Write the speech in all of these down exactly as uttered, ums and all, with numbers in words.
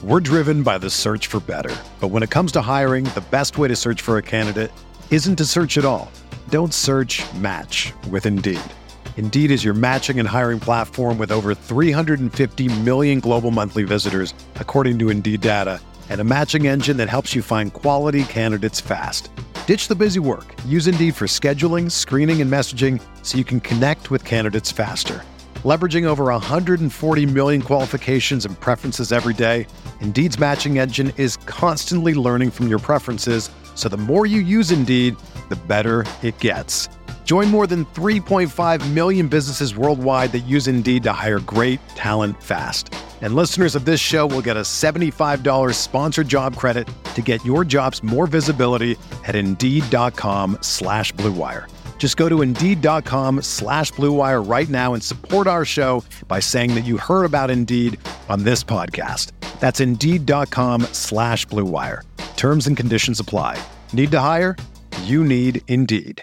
We're driven by the search for better. But when it comes to hiring, the best way to search for a candidate isn't to search at all. Don't search, match with Indeed. Indeed is your matching and hiring platform with over three hundred fifty million global monthly visitors, according to Indeed data, and a matching engine that helps you find quality candidates fast. Ditch the busy work. Use Indeed for scheduling, screening, and messaging so you can connect with candidates faster. Leveraging over one hundred forty million qualifications and preferences every day, Indeed's matching engine is constantly learning from your preferences, so the more you use Indeed, the better it gets. Join more than three point five million businesses worldwide that use Indeed to hire great talent fast. And listeners of this show will get a seventy-five dollars sponsored job credit to get your jobs more visibility at Indeed.com slash Blue Wire. Just go to Indeed.com slash Blue Wire right now and support our show by saying that you heard about Indeed on this podcast. That's Indeed.com slash Blue Wire. Terms and conditions apply. Need to hire? You need Indeed.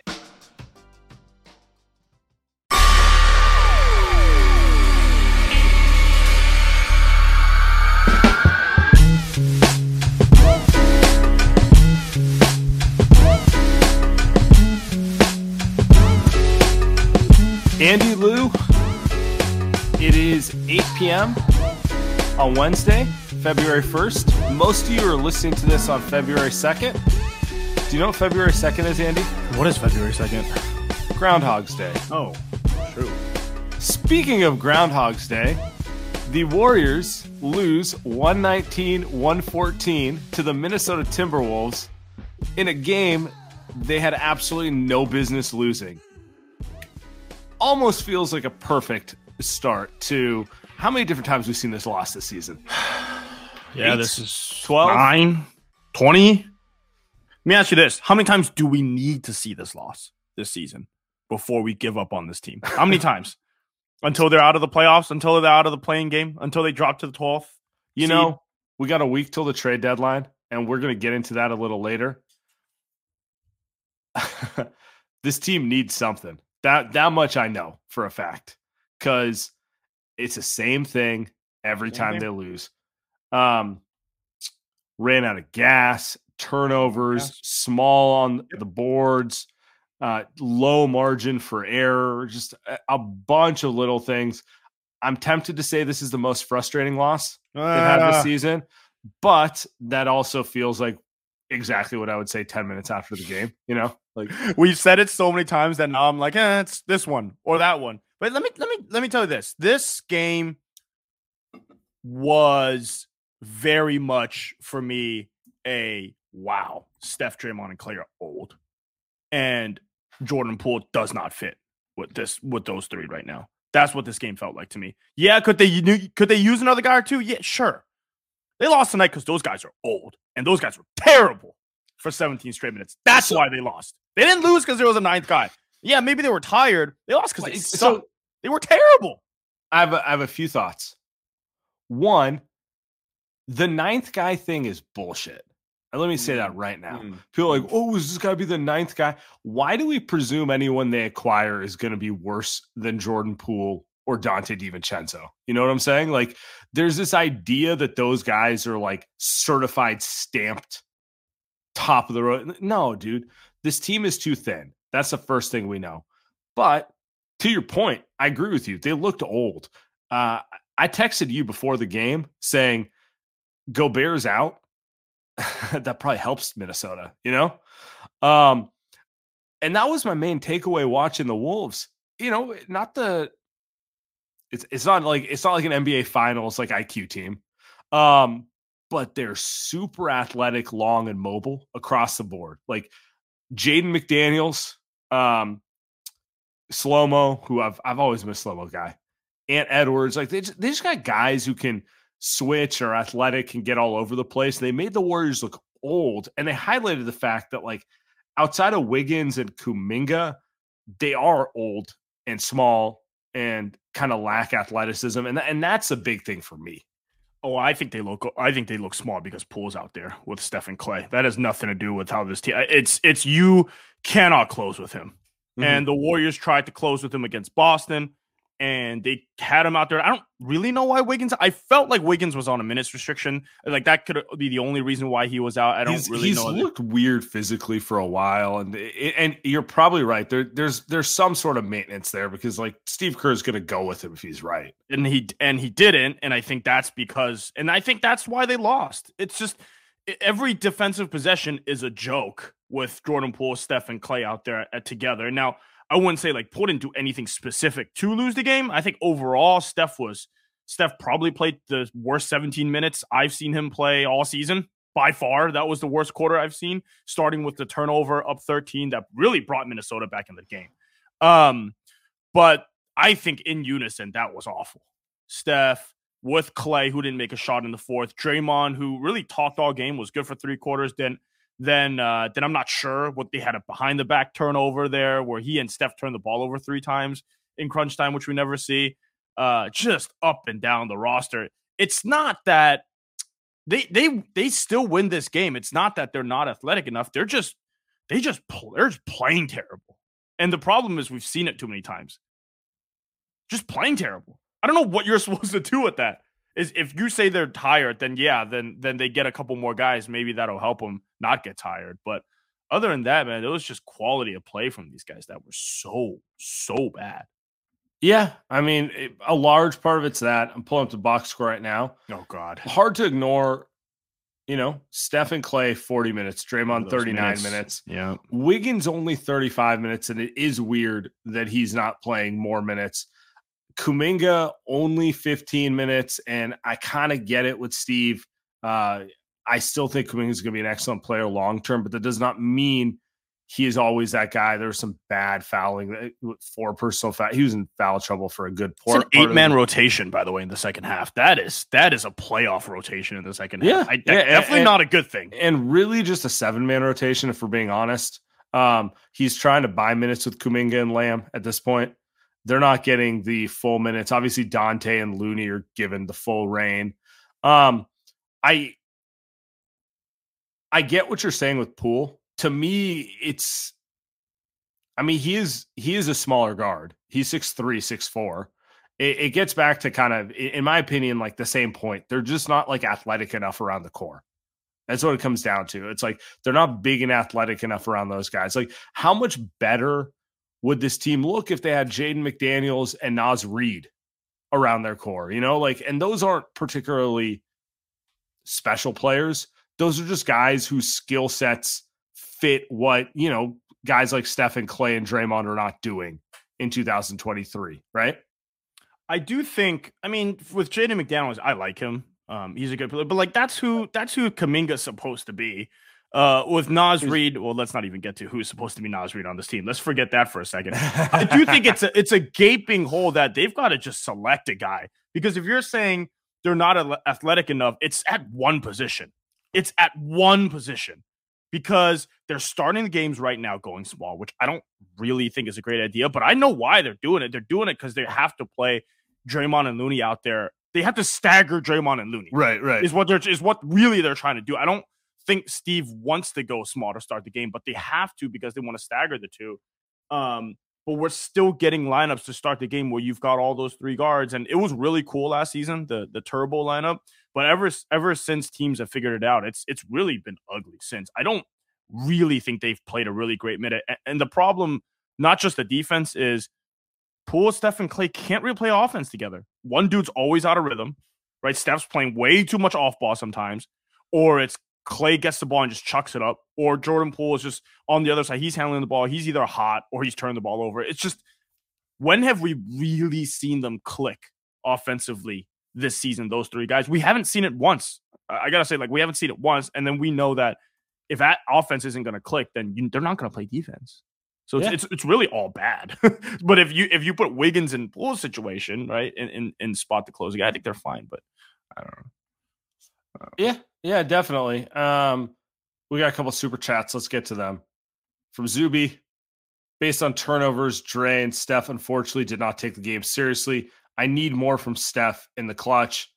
Andy, Lou, it is eight p.m. on Wednesday, February first. Most of you are listening to this on February second. Do you know what February second is, Andy? What is February second? Groundhog's Day. Oh, true. Speaking of Groundhog's Day, the Warriors lose one nineteen to one fourteen to the Minnesota Timberwolves in a game they had absolutely no business losing. Almost feels like a perfect start to how many different times we've seen this loss this season. Yeah, Eight, this is twelve, nine, twenty. Let me ask you this. How many times do we need to see this loss this season before we give up on this team? How many times? Until they're out of the playoffs, until they're out of the playing game, until they drop to the twelfth? You see, know, we got a week till the trade deadline, and we're going to get into that a little later. This team needs something. That that much I know for a fact, because it's the same thing every time they lose. Um, ran out of gas, turnovers, yes. small on the boards, uh, low margin for error, just a, a bunch of little things. I'm tempted to say this is the most frustrating loss uh, they've had this season, but that also feels like exactly what I would say ten minutes after the game, you know? Like, we've said it so many times that now I'm like, eh, it's this one or that one. But let me let me let me tell you this. This game was very much for me a wow. Steph, Draymond, and Clay are old. And Jordan Poole does not fit with this with those three right now. That's what this game felt like to me. Yeah, could they could they use another guy or two? Yeah, sure. They lost tonight because those guys are old. And those guys were terrible for seventeen straight minutes. That's so, why they lost. They didn't lose because there was a ninth guy. Yeah, maybe they were tired. They lost because they sucked. So, they were terrible. I have, a, I have a few thoughts. One, the ninth guy thing is bullshit. And let me say that right now. Mm. People are like, oh, is this got to be the ninth guy? Why do we presume anyone they acquire is going to be worse than Jordan Poole or Dante DiVincenzo? You know what I'm saying? Like, there's this idea that those guys are like certified, stamped, top of the road. No, dude, this team is too thin. That's the first thing we know. But to your point, I agree with you. They looked old. Uh, I texted you before the game saying, Gobert's out. That probably helps Minnesota, you know? Um, and that was my main takeaway watching the Wolves. You know, not the it's it's not like it's not like an N B A Finals like I Q team. Um, but they're super athletic, long, and mobile across the board. Like Jaden McDaniels, um, Slow-Mo, who I've I've always been a Slow-Mo guy, Ant Edwards, like they just, they just got guys who can switch or athletic and get all over the place. They made the Warriors look old, and they highlighted the fact that like outside of Wiggins and Kuminga, they are old and small and kind of lack athleticism, and and that's a big thing for me. Oh, I think they look. I think they look small because Poole's out there with Steph and Clay. That has nothing to do with how this team. It's it's you cannot close with him, mm-hmm. and the Warriors tried to close with him against Boston, and they had him out there. I don't really know why Wiggins. I felt like Wiggins was on a minutes restriction. Like that could be the only reason why he was out. I don't he's, really he's know. He's looked weird physically for a while, and and you're probably right. There, there's there's some sort of maintenance there because like Steve Kerr is going to go with him if he's right, and he and he didn't. And I think that's because, and I think that's why they lost. It's just every defensive possession is a joke with Jordan Poole, Steph, and Klay out there at, together. Now, I wouldn't say like Poole didn't do anything specific to lose the game. I think overall, Steph was Steph probably played the worst seventeen minutes I've seen him play all season. By far, that was the worst quarter I've seen, starting with the turnover up thirteen that really brought Minnesota back in the game. Um, but I think in unison, that was awful. Steph with Klay, who didn't make a shot in the fourth. Draymond, who really talked all game, was good for three quarters. Then, then, uh, then I'm not sure what they had a behind the back turnover there, where he and Steph turned the ball over three times in crunch time, which we never see. Uh, just up and down the roster. It's not that they they they still win this game. It's not that they're not athletic enough. They're just they just they're just playing terrible. And the problem is we've seen it too many times. Just playing terrible. I don't know what you're supposed to do with that. Is if you say they're tired, then yeah, then then they get a couple more guys. Maybe that'll help them not get tired. But other than that, man, it was just quality of play from these guys that were so, so bad. Yeah, I mean, it, a large part of it's that. I'm pulling up the box score right now. Oh, God. Hard to ignore, you know, Steph and Klay, forty minutes. Draymond, thirty-nine minutes. minutes. Yeah. Wiggins, only thirty-five minutes, and it is weird that he's not playing more minutes. Kuminga, only fifteen minutes, and I kind of get it with Steve. Uh, I still think Kuminga is going to be an excellent player long-term, but that does not mean he is always that guy. There's some bad fouling, four personal foul. He was in foul trouble for a good part. It's an eight-man rotation, by the way, in the second half. That is that is a playoff rotation in the second yeah, half. I, yeah, definitely and, not a good thing. And really just a seven-man rotation, if we're being honest. Um, he's trying to buy minutes with Kuminga and Lamb at this point. They're not getting the full minutes. Obviously, Dante and Looney are given the full reign. Um, I I get what you're saying with Poole. To me, it's, I mean, he is, he is a smaller guard. He's six three, six four. It, it gets back to kind of, in my opinion, like the same point. They're just not like athletic enough around the core. That's what it comes down to. It's like, they're not big and athletic enough around those guys. Like, how much better would this team look if they had Jaden McDaniels and Naz Reid around their core? You know, like, and those aren't particularly special players. Those are just guys whose skill sets fit what, you know, guys like Steph and Klay and Draymond are not doing in two thousand twenty-three, right? I do think, I mean, with Jaden McDaniels, I like him. Um, he's a good player, but like that's who that's who Kuminga's supposed to be. Uh, with Naz Reid, well, let's not even get to who's supposed to be Naz Reid on this team. Let's forget that for a second. I do think it's a it's a gaping hole that they've got to just select a guy, because if you're saying they're not athletic enough, it's at one position. It's at one position. Because they're starting the games right now going small, which I don't really think is a great idea, but I know why they're doing it. They're doing it because they have to play Draymond and Looney out there. They have to stagger Draymond and Looney. Right, right. Is what they're is what really they're trying to do. I don't think Steve wants to go small to start the game, but they have to because they want to stagger the two. Um, but we're still getting lineups to start the game where you've got all those three guards, and it was really cool last season, the the turbo lineup. But ever ever since teams have figured it out, it's it's really been ugly since. I don't really think they've played a really great minute. And the problem, not just the defense, is Poole, Steph, and Klay can't really play offense together. One dude's always out of rhythm, right? Steph's playing way too much off ball sometimes, or it's Klay gets the ball and just chucks it up, or Jordan Poole is just on the other side. He's handling the ball. He's either hot or he's turned the ball over. It's just, when have we really seen them click offensively this season, those three guys? We haven't seen it once. I got to say, like, we haven't seen it once. And then we know that if that offense isn't going to click, then you, they're not going to play defense. So it's, yeah. it's it's really all bad. But if you if you put Wiggins in Poole's situation, right, and, and, and spot the closing guy, I think they're fine. But I don't know. Uh, yeah, yeah, definitely. Um, we got a couple super chats. Let's get to them. From Zuby, based on turnovers, Dre and Steph unfortunately did not take the game seriously. I need more from Steph in the clutch.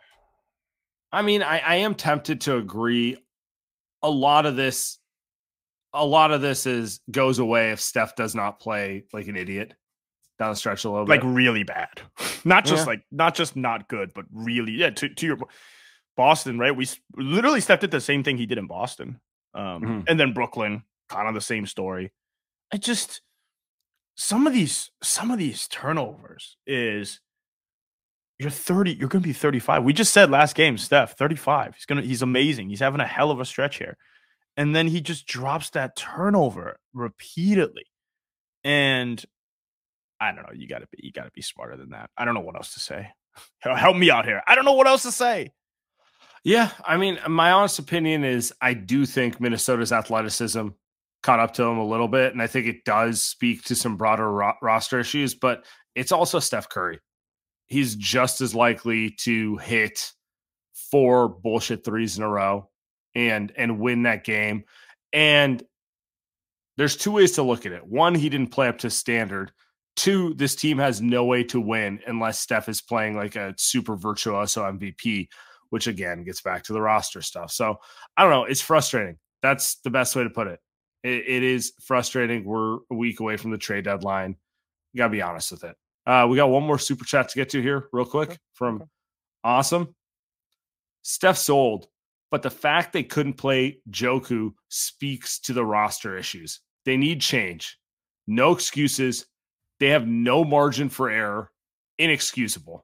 I mean, I, I am tempted to agree. A lot of this, a lot of this is goes away if Steph does not play like an idiot. down the stretch a little like bit. Like really bad. Not just Yeah. like, not just not good, but really, yeah, to, to your Boston, right? We literally stepped at the same thing he did in Boston. Um, mm-hmm. And then Brooklyn, kind of the same story. I just, some of these, some of these turnovers is, you're thirty, you're going to be thirty-five. We just said last game, Steph, thirty-five. He's going to, he's amazing. He's having a hell of a stretch here. And then he just drops that turnover repeatedly. And I don't know. You gotta be, you gotta be smarter than that. I don't know what else to say. Help me out here. I don't know what else to say. Yeah. I mean, my honest opinion is I do think Minnesota's athleticism caught up to him a little bit. And I think it does speak to some broader ro- roster issues, but it's also Steph Curry. He's just as likely to hit four bullshit threes in a row and and win that game. And there's two ways to look at it. One, he didn't play up to standard. Two, this team has no way to win unless Steph is playing like a super virtuoso M V P, which again gets back to the roster stuff. So I don't know. It's frustrating. That's the best way to put it. It, it is frustrating. We're a week away from the trade deadline. You got to be honest with it. Uh, we got one more super chat to get to here real quick okay. from okay. Awesome. Steph sold, but the fact they couldn't play Joku speaks to the roster issues. They need change. No excuses. They have no margin for error. Inexcusable.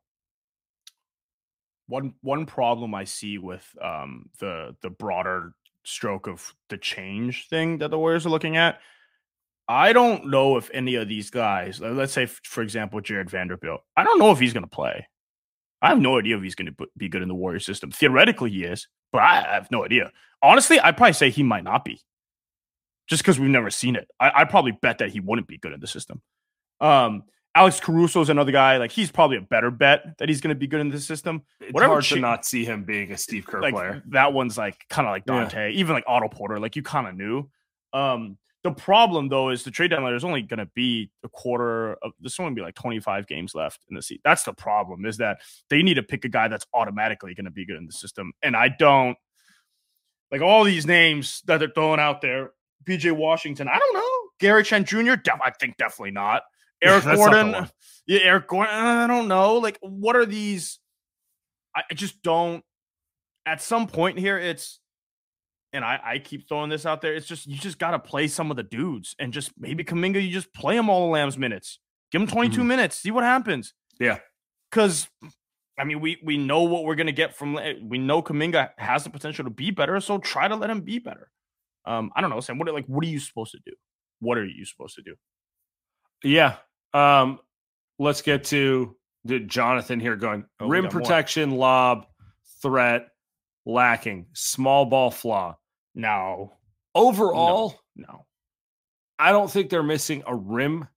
One one problem I see with um, the the broader stroke of the change thing that the Warriors are looking at, I don't know if any of these guys, let's say, for example, Jared Vanderbilt, I don't know if he's going to play. I have no idea if he's going to be good in the Warriors system. Theoretically, he is, but I have no idea. Honestly, I'd probably say he might not be, just because we've never seen it. I, I'd probably bet that he wouldn't be good in the system. Um, Alex Caruso is another guy. Like, he's probably a better bet that he's going to be good in the system. It's Whatever hard to not see him being a Steve Kerr like, player. That one's like kind of like Dante, yeah. Even like Otto Porter. Like, you kind of knew. Um, the problem though is the trade deadline. There's only going to be a quarter of. There's only going to be like twenty-five games left in the season. That's the problem. Is that they need to pick a guy that's automatically going to be good in the system, and I don't like all these names that they're throwing out there. P J Washington, I don't know. Gary Trent Junior, Def- I think definitely not. Eric yeah, Gordon, yeah, Eric Gordon. I don't know. Like, what are these? I, I just don't. At some point here, it's, and I, I keep throwing this out there. It's just you just got to play some of the dudes, and just maybe Kuminga, you just play him all the Lambs minutes. Give him twenty-two mm-hmm. minutes. See what happens. Yeah, because I mean, we we know what we're gonna get from. We know Kuminga has the potential to be better, so try to let him be better. Um, I don't know, Sam. What like what are you supposed to do? What are you supposed to do? Yeah. Um, let's get to the Jonathan here going. Oh, rim protection, more. Lob, threat, lacking, small ball flaw. No. Overall, no. no. I don't think they're missing a rim,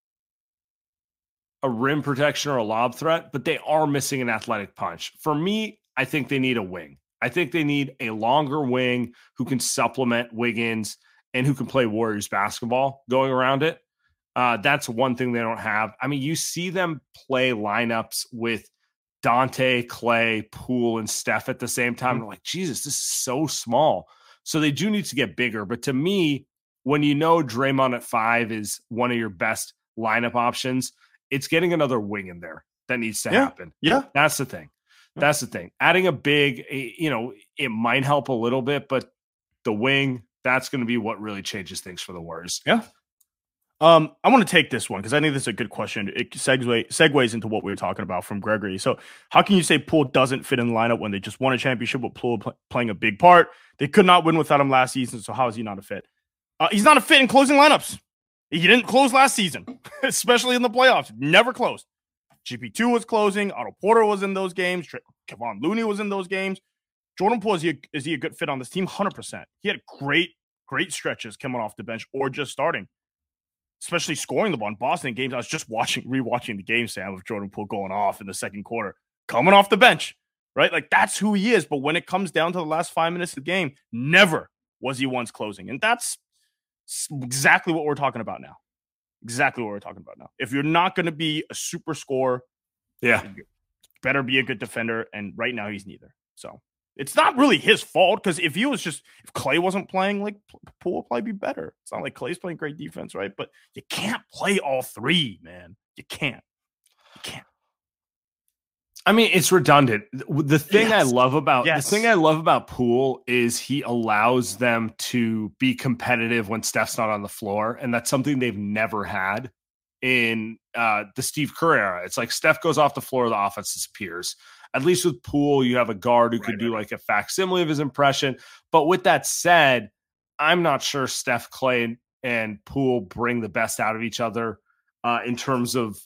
a rim protection or a lob threat, but they are missing an athletic punch. For me, I think they need a wing. I think they need a longer wing who can supplement Wiggins and who can play Warriors basketball going around it. Uh, that's one thing they don't have. I mean, you see them play lineups with Dante, Clay, Poole, and Steph at the same time. Mm-hmm. I'm like, Jesus, this is so small. So they do need to get bigger. But to me, when you know Draymond at five is one of your best lineup options, it's getting another wing in there that needs to yeah. happen. Yeah. That's the thing. That's the thing. Adding a big, you know, it might help a little bit, but the wing, that's going to be what really changes things for the Warriors. Yeah. Um, I want to take this one because I think this is a good question. It segue, segues into what we were talking about from Gregory. So how can you say Poole doesn't fit in the lineup when they just won a championship with Poole pl- playing a big part? They could not win without him last season, so how is he not a fit? Uh, he's not a fit in closing lineups. He didn't close last season, especially in the playoffs. Never closed. G P two was closing. Otto Porter was in those games. Kevon Looney was in those games. Jordan Poole, is he, a, is he a good fit on this team? one hundred percent. He had great, great stretches coming off the bench or just starting. Especially scoring the ball in Boston games. I was just watching, rewatching the game, Sam, of Jordan Poole going off in the second quarter, coming off the bench, right? Like, that's who he is. But when it comes down to the last five minutes of the game, never was he once closing. And that's exactly what we're talking about now. Exactly what we're talking about now. If you're not going to be a super scorer, yeah, better be a good defender. And right now, he's neither. So it's not really his fault because if he was just, if Clay wasn't playing, like, Poole would probably be better. It's not like Clay's playing great defense, right? But you can't play all three, man. You can't. You can't. I mean, it's redundant. The thing Yes. I love about Yes. the thing I love about Poole is he allows them to be competitive when Steph's not on the floor, and that's something they've never had in uh, the Steve Kerr era. It's like Steph goes off the floor, the offense disappears. At least with Poole, you have a guard who right, could do right. like a facsimile of his impression. But with that said, I'm not sure Steph, Clay, and Poole bring the best out of each other uh, in terms of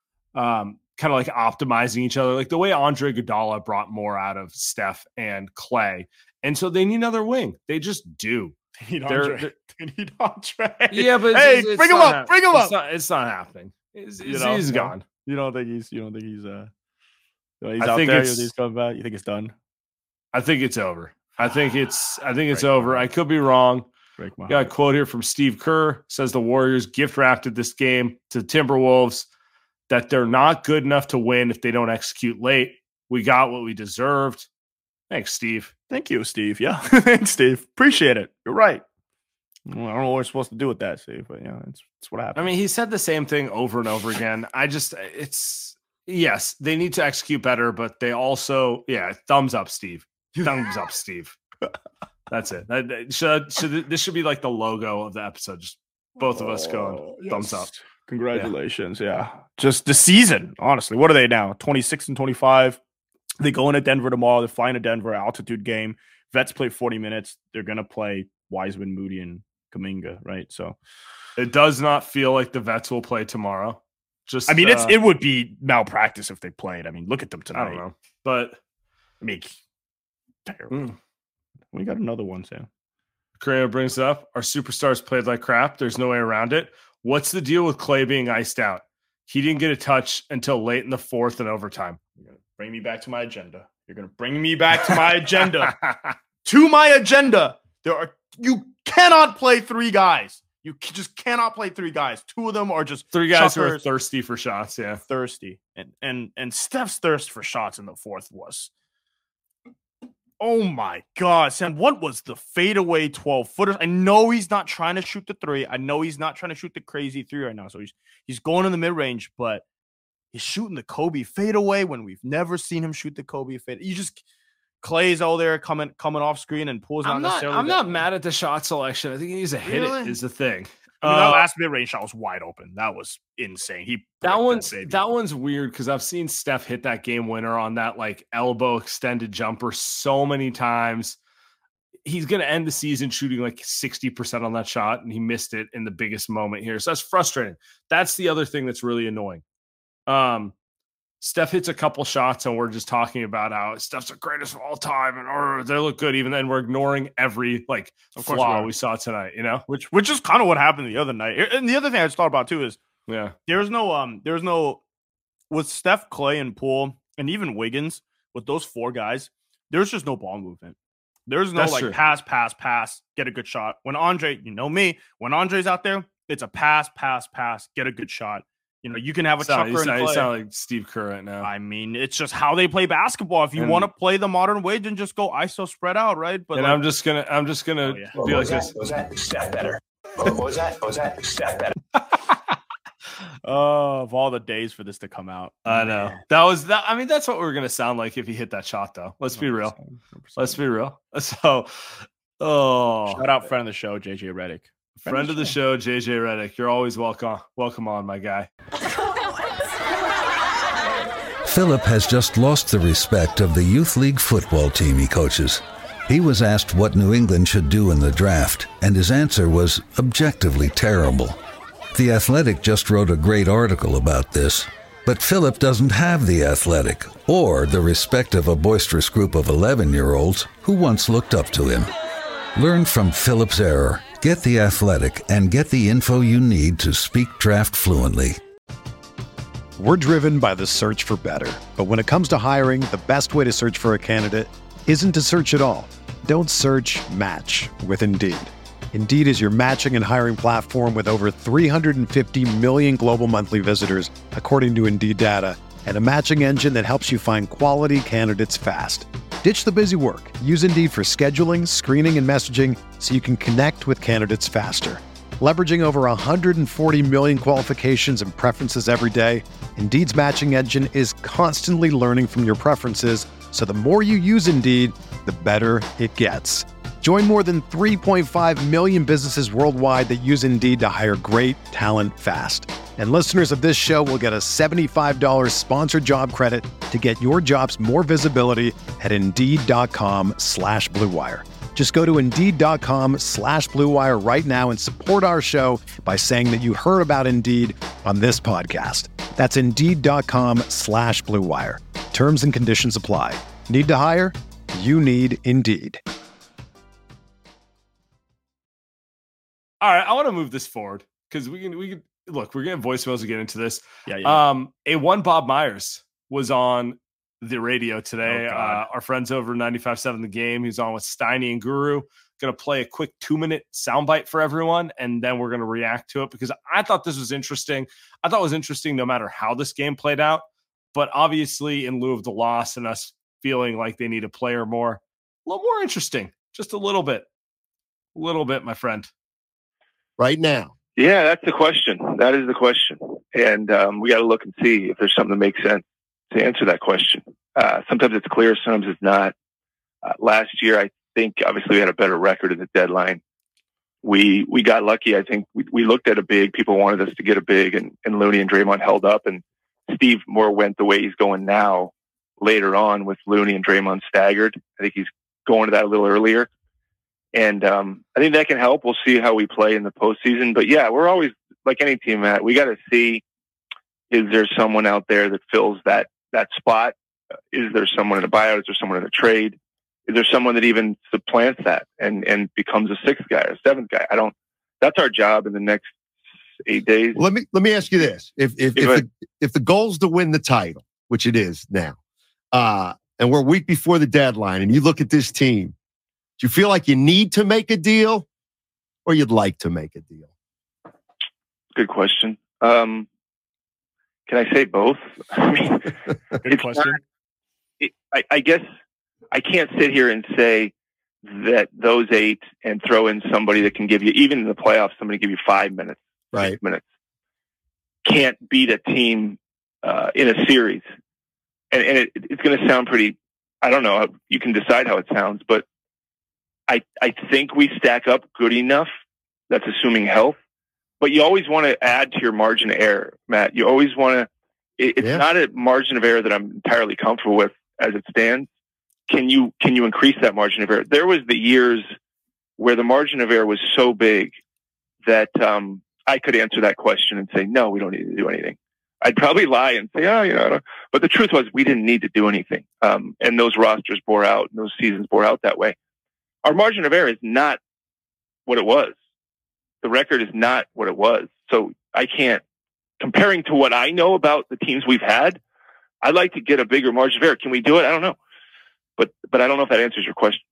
um, kind of like optimizing each other, like the way Andre Iguodala brought more out of Steph and Clay. And so they need another wing. They just do. They need Andre. They're, they need Andre. Yeah, but hey, it's, it's bring him up. Ha- bring him it's up. Not, it's not happening. It's, you it's, know, he's no. gone. You don't think he's. You don't think he's. Uh, he's I out think there. it's, He's coming back. You think it's done? I think it's over. I think it's. I think it's Break over. I could be wrong. Break my Got a quote here from Steve Kerr. Says the Warriors gift wrapped this game to Timberwolves, that they're not good enough to win if they don't execute late. We got what we deserved. Thanks, Steve. Thank you, Steve. Yeah, thanks, Steve. Appreciate it. You're right. Well, I don't know what we're supposed to do with that, Steve, but yeah, it's it's what happened. I mean, he said the same thing over and over again. I just, it's yes, they need to execute better, but they also, yeah, thumbs up, Steve. Thumbs up, Steve. That's it. That, that, should, should this should be like the logo of the episode? Just both of us going oh, yes. thumbs up. Congratulations. Yeah. yeah. Just the season, honestly. What are they now? twenty-six and twenty-five. They go into Denver tomorrow. They're flying to Denver, altitude game. Vets play forty minutes. They're going to play Wiseman, Moody, and Kuminga, right? So it does not feel like the Vets will play tomorrow. Just, I mean, uh, it's it would be malpractice if they played. I mean, look at them tonight. I don't know. But I mean, terrible. Mm. We got another one, Sam. Carreno brings it up. Our superstars played like crap. There's no way around it. What's the deal with Clay being iced out? He didn't get a touch until late in the fourth and overtime. You're going to bring me back to my agenda. You're going to bring me back to my agenda. To my agenda. There are you cannot play three guys. You just cannot play three guys. Two of them are just three guys chuckers, who are thirsty for shots. Yeah, thirsty. And and and Steph's thirst for shots in the fourth was. Oh my God, Sam, what was the fadeaway twelve footers? I know he's not trying to shoot the three. I know he's not trying to shoot the crazy three right now. So he's he's going in the mid-range, but he's shooting the Kobe fadeaway when we've never seen him shoot the Kobe fade. You just Clay's out there coming coming off screen and Poole's not I'm not, necessarily. I'm not mad at the shot selection. I think he needs to hit really? it is the thing. I mean, uh, that last mid-range shot was wide open. That was insane. He that one's that, that one's weird because I've seen Steph hit that game winner on that like elbow extended jumper so many times. He's going to end the season shooting like sixty percent on that shot, and he missed it in the biggest moment here. So that's frustrating. That's the other thing that's really annoying. Um, Steph hits a couple shots, and we're just talking about how Steph's the greatest of all time, and oh, they look good. Even then, we're ignoring every like flaw we, we saw tonight. You know, which which is kind of what happened the other night. And the other thing I just thought about too is, yeah, there's no um, there's no with Steph, Clay, and Poole, and even Wiggins with those four guys. There's just no ball movement. There's no That's like true. pass, pass, pass, get a good shot. When Andre, you know me, when Andre's out there, it's a pass, pass, pass, get a good shot. You know, you can have a sound, chucker. You sound, and you sound like Steve Kerr right now. I mean, it's just how they play basketball. If you want to play the modern way, then just go I S O spread out, right? But and like, I'm just gonna, I'm just gonna oh, yeah. be what like was this. That? Was that Steph better? What was that? What was that Steph better? Oh, of all the days for this to come out, I know man. that was that. I mean, that's what we we're gonna sound like if he hit that shot, though. Let's be real. one hundred percent. Let's be real. So, oh, shout out friend of the show, J J Redick. Friend, friend of the show, J J Redick. You're always welcome. Welcome on, my guy. Philip has just lost the respect of the youth league football team he coaches. He was asked what New England should do in the draft, and his answer was objectively terrible. The Athletic just wrote a great article about this, but Philip doesn't have the Athletic or the respect of a boisterous group of eleven-year-olds who once looked up to him. Learn from Philip's error, get the Athletic, and get the info you need to speak draft fluently. We're driven by the search for better. But when it comes to hiring, the best way to search for a candidate isn't to search at all. Don't search, match with Indeed. Indeed is your matching and hiring platform with over three hundred fifty million global monthly visitors, according to Indeed data, and a matching engine that helps you find quality candidates fast. Ditch the busy work. Use Indeed for scheduling, screening, and messaging so you can connect with candidates faster. Leveraging over one hundred forty million qualifications and preferences every day, Indeed's matching engine is constantly learning from your preferences, so the more you use Indeed, the better it gets. Join more than three point five million businesses worldwide that use Indeed to hire great talent fast. And listeners of this show will get a seventy-five dollars sponsored job credit to get your jobs more visibility at Indeed.com slash Blue Wire. Just go to Indeed.com slash Blue Wire right now and support our show by saying that you heard about Indeed on this podcast. That's Indeed.com slash Blue Wire. Terms and conditions apply. Need to hire? You need Indeed. All right, I want to move this forward because we can we can look, we're getting voicemails to get into this. Yeah, yeah. Um, A one Bob Myers was on the radio today. Oh, uh, our friends over ninety-five point seven The Game. He's on with Steiny and Guru. Going to play a quick two-minute soundbite for everyone, and then we're going to react to it because I thought this was interesting. I thought it was interesting no matter how this game played out, but obviously in lieu of the loss and us feeling like they need a player more, a little more interesting, just a little bit, a little bit, my friend. Right now. Yeah, that's the question. That is the question. And um, we got to look and see if there's something that makes sense to answer that question. Uh, sometimes it's clear, sometimes it's not. Uh, last year, I think, obviously, we had a better record at the deadline. We we got lucky. I think we, we looked at a big. People wanted us to get a big, and, and Looney and Draymond held up. And Steve Moore went the way he's going now later on with Looney and Draymond staggered. I think he's going to that a little earlier. And um, I think that can help. We'll see how we play in the postseason. But yeah, we're always, like any team, Matt, we got to see, is there someone out there that fills that that spot? Is there someone in a buyout? Is there someone in a trade? Is there someone that even supplants that and, and becomes a sixth guy or a seventh guy? I don't, that's our job in the next eight days. Let me, let me ask you this. If, if, if, the, if the goal's to win the title, which it is now, uh, and we're a week before the deadline and you look at this team, do you feel like you need to make a deal or you'd like to make a deal? Good question. Um, can I say both? I mean, Good question. Not, it, I, I guess I can't sit here and say that those eight and throw in somebody that can give you, even in the playoffs, somebody give you five minutes, right? Six minutes. Can't beat a team uh, in a series. And, and it, it's going to sound pretty, I don't know, you can decide how it sounds, but I, I think we stack up good enough. That's assuming health. But you always want to add to your margin of error, Matt. You always want to, it, it's yeah. not a margin of error that I'm entirely comfortable with as it stands. Can you, can you increase that margin of error? There was the years where the margin of error was so big that um, I could answer that question and say, no, we don't need to do anything. I'd probably lie and say, oh, you know, I don't. But the truth was we didn't need to do anything. Um, and those rosters bore out and those seasons bore out that way. Our margin of error is not what it was. The record is not what it was. So I can't, comparing to what I know about the teams we've had, I'd like to get a bigger margin of error. Can we do it? I don't know. But but I don't know if that answers your question.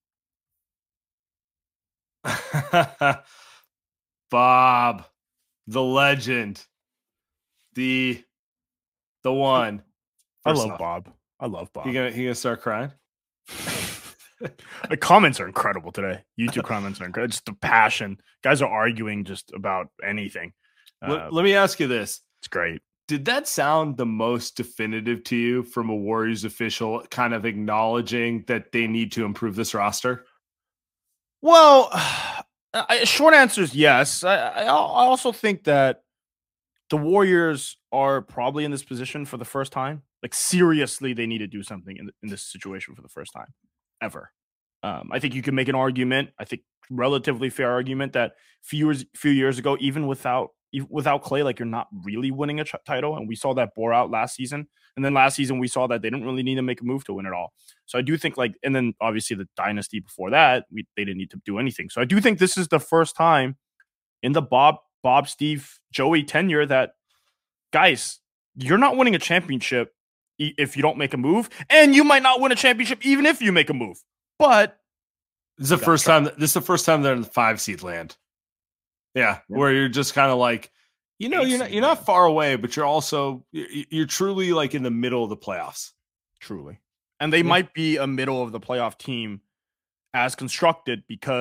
Bob, the legend, the the one. I love off. Bob. I love Bob. You gonna he gonna start crying? The comments are incredible today. YouTube comments are incredible. Just the passion. Guys are arguing just about anything. Let, uh, let me ask you this. It's great. Did that sound the most definitive to you from a Warriors official kind of acknowledging that they need to improve this roster? Well, I, short answer is yes. I, I also think that the Warriors are probably in this position for the first time. Like, seriously, they need to do something in, in this situation for the first time ever. Um, I think you can make an argument, I think relatively fair argument, that few years, few years ago, even without even without Clay, like, you're not really winning a ch- title. And we saw that bore out last season. And then last season, we saw that they didn't really need to make a move to win it all. So I do think, like, and then obviously the dynasty before that, we, they didn't need to do anything. So I do think this is the first time in the Bob, Bob, Steve, Joey tenure that, guys, you're not winning a championship if you don't make a move, and you might not win a championship even if you make a move. But this is the first time. This is the first time they're in the five seed land. Yeah, yeah. Where you're just kind of like, you know, Eight you're not you're not far away, but you're also you're, you're truly like in the middle of the playoffs. Truly, and they yeah. might be a middle of the playoff team as constructed because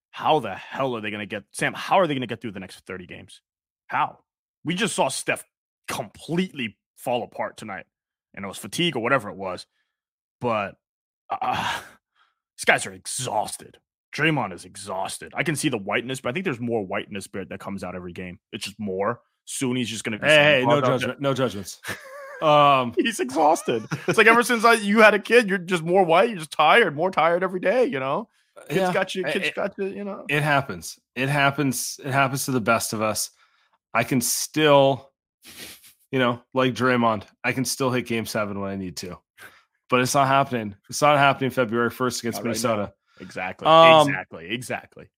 how the hell are they going to get Sam? How are they going to get through the next thirty games? How? We just saw Steph completely fall apart tonight, and it was fatigue or whatever it was. But uh, these guys are exhausted. Draymond is exhausted. I can see the whiteness, but I think there's more white in his spirit that comes out every game. It's just more. Soon he's just going to be. Hey, hey no judgment, no judgments. Um, he's exhausted. It's like ever since I, you had a kid, you're just more white. You're just tired, more tired every day. You know, kids yeah, got you. Kids it, got you. You know, it happens. It happens. It happens to the best of us. I can still, you know, like Draymond, I can still hit Game Seven when I need to, but it's not happening. It's not happening February first against not Minnesota. Right exactly. Um, exactly. Exactly.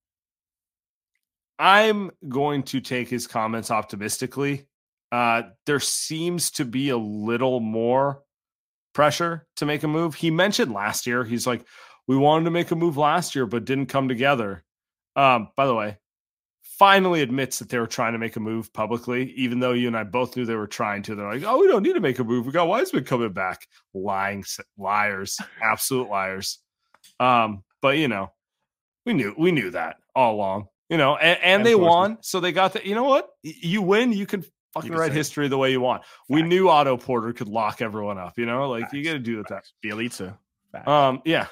I'm going to take his comments optimistically. Uh, there seems to be a little more pressure to make a move. He mentioned last year, he's like, we wanted to make a move last year, but didn't come together. Um, by the way, finally admits that they were trying to make a move publicly, even though you and I both knew they were trying to. They're like, oh, we don't need to make a move. We got Wiseman coming back. Lying liars, absolute liars. Um, but you know, we knew, we knew that all along. You know, and, and they won, so they got the. You know what? You win, you can fucking write history the way you want. Facts. We knew Otto Porter could lock everyone up. You know, like Facts. You got to do with that. Bielitsa. Facts. Um, yeah,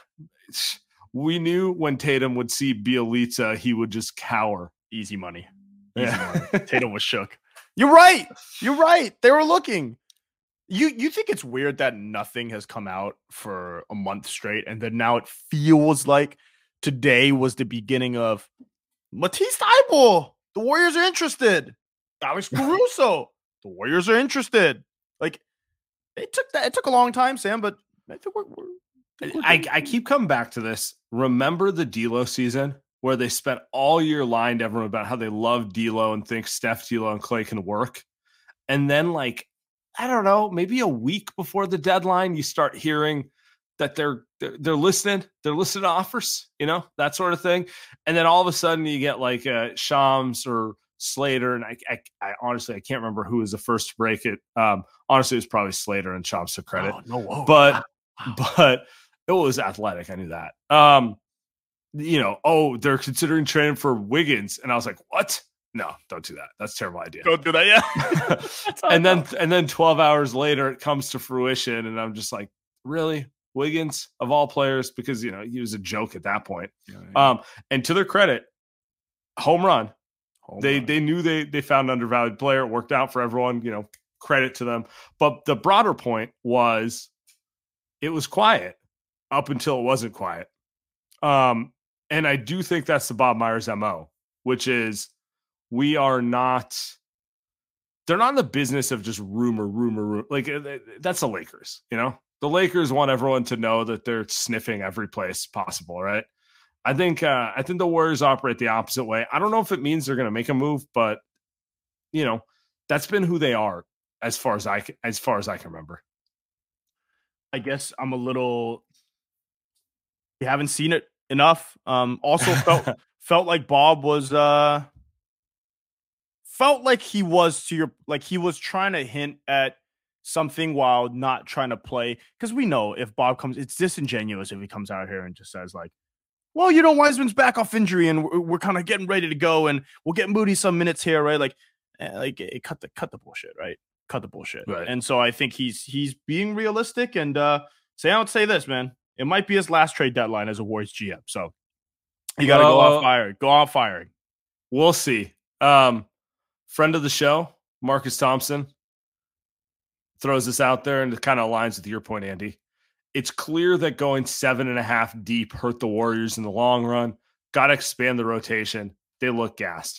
we knew when Tatum would see Bielitsa, he would just cower. Easy money. Easy yeah. money. Tatum was shook. You're right. You're right. They were looking. You you think it's weird that nothing has come out for a month straight, and then now it feels like today was the beginning of. Matisse Thybulle, the Warriors are interested. Alex Caruso, the Warriors are interested. Like it took that. It took a long time, Sam, but I think we're. we're, I, think we're I, I keep coming back to this. Remember the D'Lo season where they spent all year lying to everyone about how they love D'Lo and think Steph, D'Lo, and Clay can work, and then like I don't know, maybe a week before the deadline, you start hearing that they're, they're they're listening, they're listening to offers, you know, that sort of thing. And then all of a sudden you get like uh, Shams or Slater, and I, I, I honestly I can't remember who was the first to break it. Um, honestly, it was probably Slater, and Shams took credit. Oh, no, whoa, but wow. but it was Athletic. I knew that. Um, you know, oh, they're considering trading for Wiggins, and I was like, what? No, don't do that. That's a terrible idea. Don't do that. Yeah. and then and then twelve hours later, it comes to fruition, and I'm just like, really? Wiggins of all players, because you know he was a joke at that point. Yeah, yeah. Um, and to their credit, home run. Home they run. they knew they they found an undervalued player. It worked out for everyone. You know, credit to them. But the broader point was, it was quiet up until it wasn't quiet. Um, and I do think that's the Bob Myers M O, which is we are not. They're not in the business of just rumor, rumor, rumor. Like that's the Lakers, you know. The Lakers want everyone to know that they're sniffing every place possible, right? I think uh, I think the Warriors operate the opposite way. I don't know if it means they're going to make a move, but you know, that's been who they are as far as I can, as far as I can remember. I guess I'm a little. We haven't seen it enough. Um, also felt felt like Bob was uh, felt like he was to your like he was trying to hint at something while not trying to play, because we know if Bob comes, it's disingenuous if he comes out here and just says like, well, you know, Wiseman's back off injury and we're, we're kind of getting ready to go and we'll get Moody some minutes here, right? Like, like it, cut the cut the bullshit, right? Cut the bullshit. Right. And so I think he's he's being realistic. And uh, say I would say this, man, it might be his last trade deadline as a Warriors G M. So you got to well, go off firing. Go off firing. We'll see. Um, friend of the show, Marcus Thompson, throws this out there, and it kind of aligns with your point, Andy. It's clear that going seven and a half deep hurt the Warriors in the long run. Got to expand the rotation. They look gassed.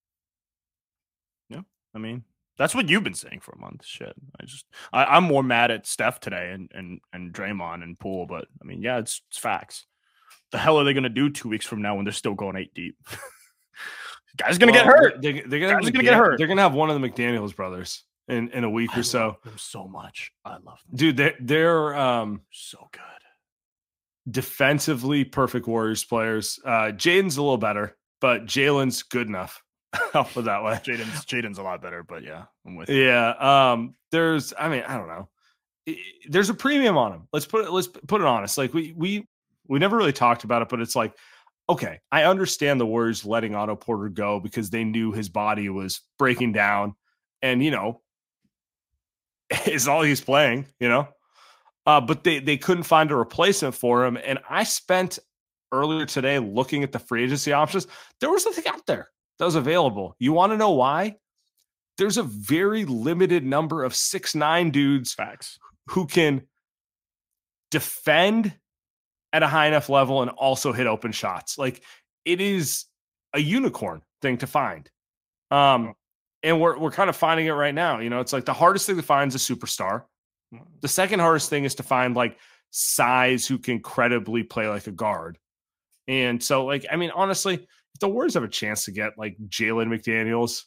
Yeah, I mean, that's what you've been saying for a month. Shit, I just, I, I'm more mad at Steph today and and and Draymond and Poole, but I mean, yeah, it's, it's facts. The hell are they going to do two weeks from now when they're still going eight deep? Guys gonna well, get hurt. They, they're gonna, gonna get hurt. They're gonna have one of the McDaniels brothers in, in a week I or so. Love them so much. I love them, dude. They're they're um so good. Defensively perfect Warriors players. Uh, Jaden's a little better, but Jalen's good enough. I'll put it that way. Jaden's Jaden's a lot better, but yeah, I'm with you. Yeah. Um. There's. I mean, I don't know. There's a premium on him. Let's put it. Let's put it honest. Like we we we never really talked about it, but it's like, okay, I understand the Warriors letting Otto Porter go because they knew his body was breaking down, and you know, it's all he's playing, you know. Uh, but they they couldn't find a replacement for him, and I spent earlier today looking at the free agency options. There was nothing out there that was available. You want to know why? There's a very limited number of six nine dudes Facts. who can defend at a high enough level and also hit open shots. Like, it is a unicorn thing to find. Um, and we're we're kind of finding it right now. You know, it's like the hardest thing to find is a superstar. The second hardest thing is to find like size who can credibly play like a guard. And so, like, I mean, honestly, if the Warriors have a chance to get like Jalen McDaniels,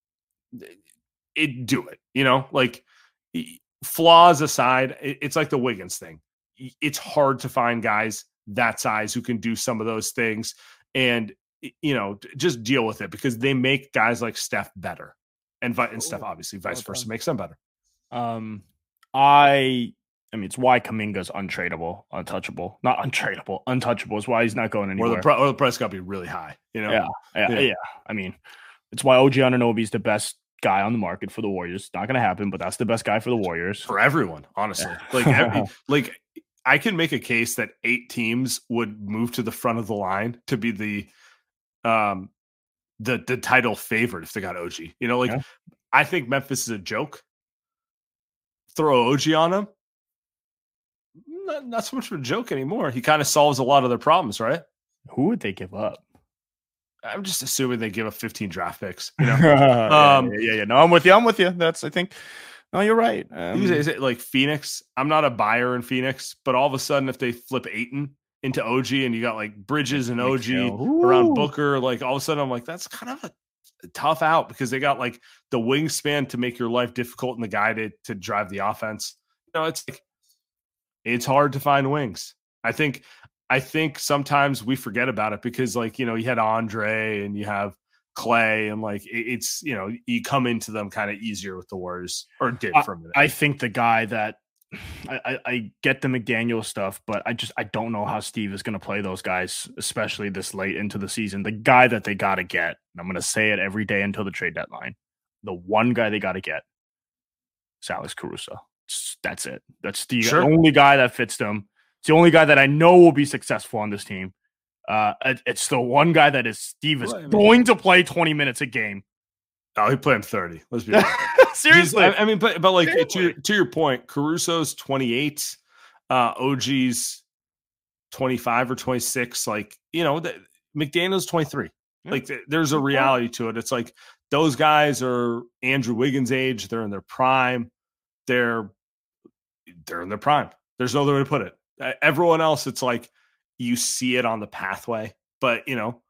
it do it, you know, like, flaws aside, it, it's like the Wiggins thing. It's hard to find guys that size who can do some of those things and, you know, just deal with it because they make guys like Steph better and, and Steph, obviously, vice okay. versa, makes them better. Um, I, I mean, it's why Kuminga's untradeable, untouchable, not untradeable, untouchable is why he's not going anywhere. Or the, pr- or the price got to be really high, you know? Yeah, yeah, yeah. yeah. I mean, it's why O G Anunoby's the best guy on the market for the Warriors. Not going to happen, but that's the best guy for the Warriors. For everyone, honestly. Like, every, like I can make a case that eight teams would move to the front of the line to be the um the the title favorite if they got O G. You know, like, yeah. I think Memphis is a joke. Throw O G on him. Not, not so much of a joke anymore. He kind of solves a lot of their problems, right? Who would they give up? I'm just assuming they give up fifteen draft picks. You know, yeah, um, yeah, yeah, yeah. No, I'm with you. I'm with you. That's, I think. No, you're right. Um, is it like Phoenix? I'm not a buyer in Phoenix, but all of a sudden, if they flip Ayton into O G and you got like Bridges and O G around Booker, like all of a sudden, I'm like, that's kind of a, a tough out because they got like the wingspan to make your life difficult and the guy to to drive the offense. You know, it's like it's hard to find wings. I think. I think sometimes we forget about it because, like, you know, you had Andre and you have Clay and, like, it's, you know, you come into them kind of easier with the Warriors, or did for a minute. I think the guy that I, I, I get the McDaniel stuff, but I just I don't know how Steve is going to play those guys, especially this late into the season. The guy that they got to get, and I'm going to say it every day until the trade deadline, the one guy they got to get is Alex Caruso. That's it. That's the sure. only guy that fits them. It's the only guy that I know will be successful on this team. Uh, it, it's the one guy that is Steve is well, I mean, going to play twenty minutes a game. Oh, he played him thirty. Let's be seriously. I, I mean, but but like to your, to your point, Caruso's twenty-eight, uh, O G's twenty-five or twenty-six. Like, you know, the, McDaniel's twenty-three. Yeah. Like, th- there's a reality to it. It's like those guys are Andrew Wiggins' age. They're in their prime. They're they're in their prime. There's no other way to put it. Everyone else, it's like you see it on the pathway, but you know,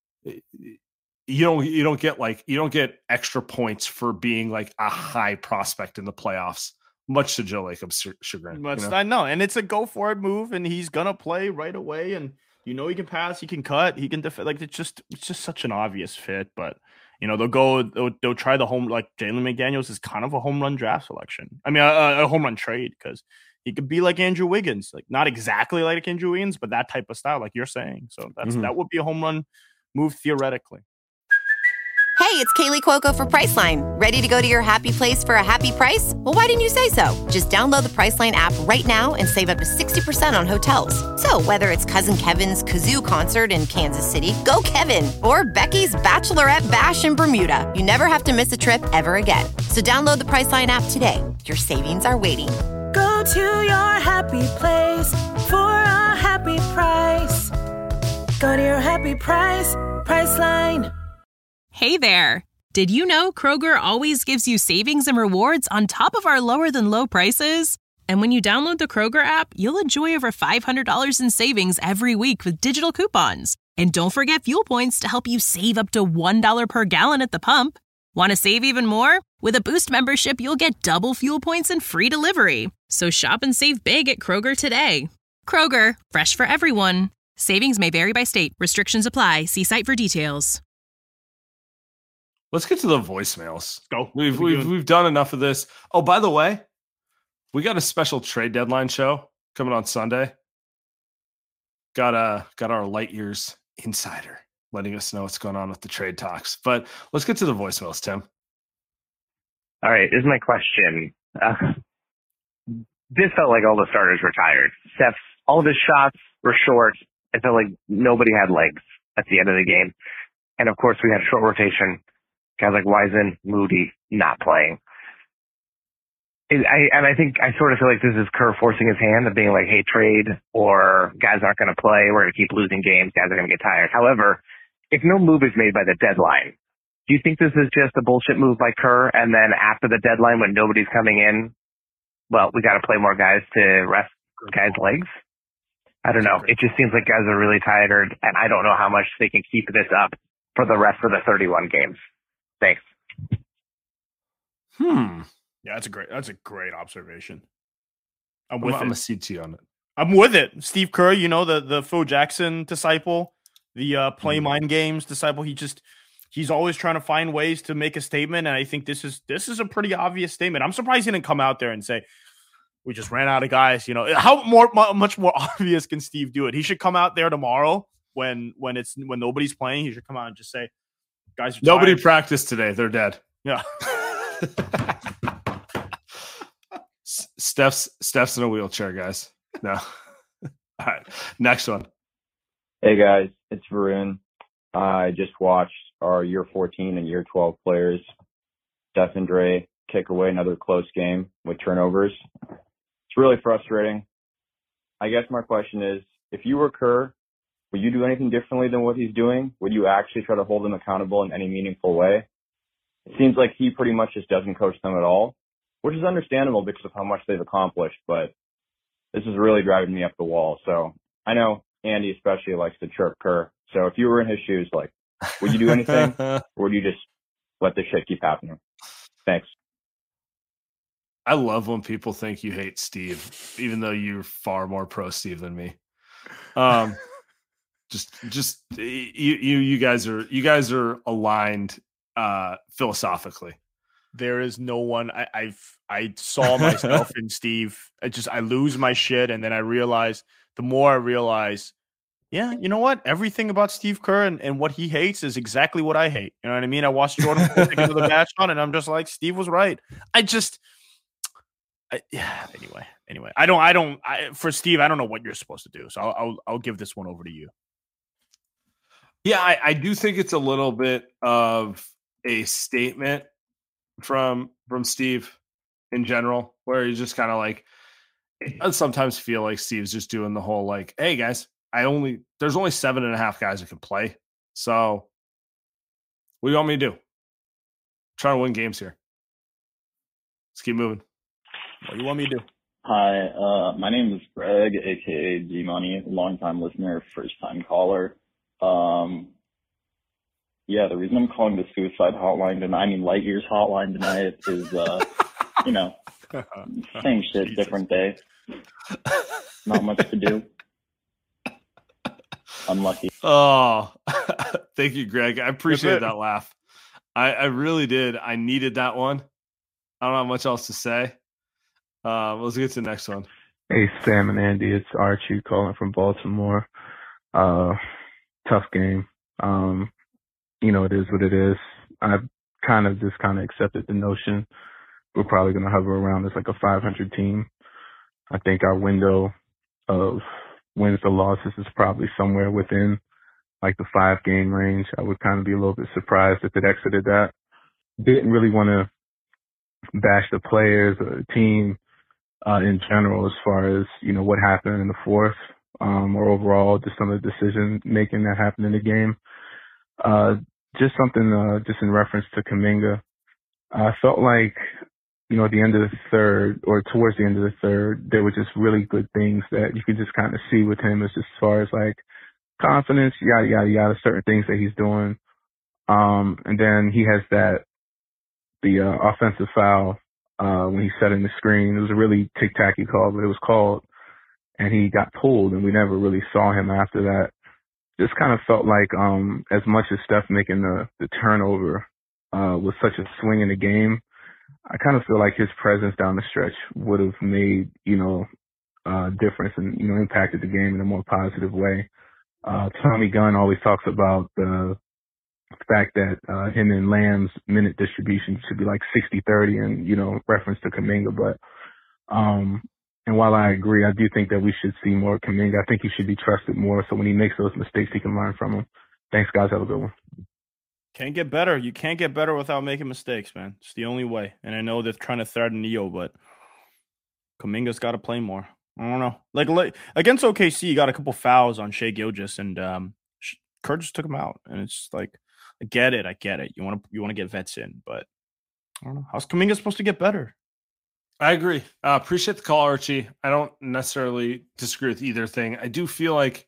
you don't you don't get like you don't get extra points for being like a high prospect in the playoffs, much to Joe Lacob's chagrin. Much, you know? I know, and it's a go for it move, and he's gonna play right away, and you know he can pass, he can cut, he can defend. Like it's just it's just such an obvious fit, but. You know, they'll go, they'll, they'll try the home, like Jalen McDaniels is kind of a home run draft selection. I mean, a, a home run trade because he could be like Andrew Wiggins, like not exactly like Andrew Wiggins, but that type of style, like you're saying. So that's mm-hmm. that would be a home run move theoretically. Hey, it's Kaylee Cuoco for Priceline. Ready to go to your happy place for a happy price? Well, why didn't you say so? Just download the Priceline app right now and save up to sixty percent on hotels. So whether it's Cousin Kevin's Kazoo Concert in Kansas City, go Kevin, or Becky's Bachelorette Bash in Bermuda, you never have to miss a trip ever again. So download the Priceline app today. Your savings are waiting. Go to your happy place for a happy price. Go to your happy price, Priceline. Hey there! Did you know Kroger always gives you savings and rewards on top of our lower-than-low prices? And when you download the Kroger app, you'll enjoy over five hundred dollars in savings every week with digital coupons. And don't forget fuel points to help you save up to one dollar per gallon at the pump. Want to save even more? With a Boost membership, you'll get double fuel points and free delivery. So shop and save big at Kroger today. Kroger, fresh for everyone. Savings may vary by state. Restrictions apply. See site for details. Let's get to the voicemails. Go. We've we've we've done enough of this. Oh, by the way, we got a special trade deadline show coming on Sunday. Got uh got our light years insider letting us know what's going on with the trade talks. But let's get to the voicemails, Tim. All right, this is my question. Uh, this felt like all the starters were tired. Steph's, all of his shots were short. It felt like nobody had legs at the end of the game. And, of course, we had short rotation. Guys like Wiseman, Moody, not playing. And I, and I think I sort of feel like this is Kerr forcing his hand of being like, hey, trade, or guys aren't going to play. We're going to keep losing games. Guys are going to get tired. However, if no move is made by the deadline, do you think this is just a bullshit move by Kerr? And then after the deadline, when nobody's coming in, well, we got to play more guys to rest guys' legs? I don't know. It just seems like guys are really tired, and I don't know how much they can keep this up for the rest of the thirty-one games. Thanks. Hmm. Yeah, that's a great. That's a great observation. I'm with I'm, it. I'm a C T on it. I'm with it. Steve Kerr, you know, the the Phil Jackson disciple, the uh, play Mm-hmm. mind games disciple. He just he's always trying to find ways to make a statement, and I think this is this is a pretty obvious statement. I'm surprised he didn't come out there and say, "We just ran out of guys." You know, how more much more obvious can Steve do it? He should come out there tomorrow when when it's when nobody's playing. He should come out and just say, "Guys, are Nobody tired." practiced today. They're dead. Yeah. Steph's Steph's in a wheelchair, guys. No. All right. Next one. Hey guys, it's Varun. I just watched our year fourteen and year twelve players, Steph and Dre, kick away another close game with turnovers. It's really frustrating. I guess my question is, if you were Kerr, would you do anything differently than what he's doing? Would you actually try to hold them accountable in any meaningful way? It seems like he pretty much just doesn't coach them at all, which is understandable because of how much they've accomplished, but this is really driving me up the wall. So I know Andy especially likes to chirp Kerr. So if you were in his shoes, like, would you do anything or would you just let this shit keep happening? Thanks. I love when people think you hate Steve, even though you're far more pro Steve than me. Um, just, just you, you, you guys are, you guys are aligned uh, philosophically. There is no one. I, I've I saw myself in Steve. I just I lose my shit, and then I realize. The more I realize, yeah, you know what? Everything about Steve Kerr and, and what he hates is exactly what I hate. You know what I mean? I watched Jordan take another match on, and I'm just like, Steve was right. I just, I, yeah. Anyway, anyway, I don't, I don't. I, for Steve, I don't know what you're supposed to do. So I'll, I'll, I'll give this one over to you. Yeah, I, I do think it's a little bit of a statement from from Steve in general, where he's just kind of like, I sometimes feel like Steve's just doing the whole like, hey guys, I only there's only seven and a half guys that can play. So what do you want me to do? I'm trying to win games here. Let's keep moving. What do you want me to do? Hi, uh, my name is Greg, aka G Money, longtime listener, first time caller. Um, yeah, the reason I'm calling the suicide hotline tonight, I mean Light Years hotline tonight, is uh, you know, same shit, Jesus. Different day. Not much to do. Unlucky. Oh, thank you, Greg. I appreciate that laugh. I, I really did. I needed that one. I don't have much else to say. Uh, let's get to the next one. Hey, Sam and Andy. It's Archie calling from Baltimore. Uh, tough game. Um, you know, it is what it is. I've kind of just kind of accepted the notion we're probably going to hover around as like a five hundred team. I think our window of wins or losses is probably somewhere within like the five game range. I would kind of be a little bit surprised if it exited that. Didn't really want to bash the players or the team uh, in general as far as, you know, what happened in the fourth um, or overall just some of the decision making that happened in the game. Uh, just something uh, just in reference to Kuminga. I felt like, you know, at the end of the third or towards the end of the third, there were just really good things that you could just kind of see with him as, just as far as like confidence, yada, yada, yada, certain things that he's doing. Um, and then he has that, the uh, offensive foul uh, when he's setting the screen. It was a really tic-tacky call, but it was called, and he got pulled, and we never really saw him after that. Just kind of felt like um, as much as Steph making the, the turnover uh, was such a swing in the game, I kind of feel like his presence down the stretch would have made, you know, uh, difference and, you know, impacted the game in a more positive way. Uh, Tommy Gunn always talks about the fact that uh, him and Lamb's minute distribution should be like sixty thirty and, you know, reference to Kuminga. But, um, and while I agree, I do think that we should see more Kuminga. I think he should be trusted more. So when he makes those mistakes, he can learn from them. Thanks, guys. Have a good one. Can't get better. You can't get better without making mistakes, man. It's the only way. And I know they're trying to threaten Neo, but Kuminga's got to play more. I don't know. Like, like against O K C, you got a couple fouls on Shai Gilgeous, and um, Kerr just took him out. And it's like, I get it. I get it. You want to you want to get vets in, but I don't know. How's Kuminga supposed to get better? I agree. Uh, appreciate the call, Archie. I don't necessarily disagree with either thing. I do feel like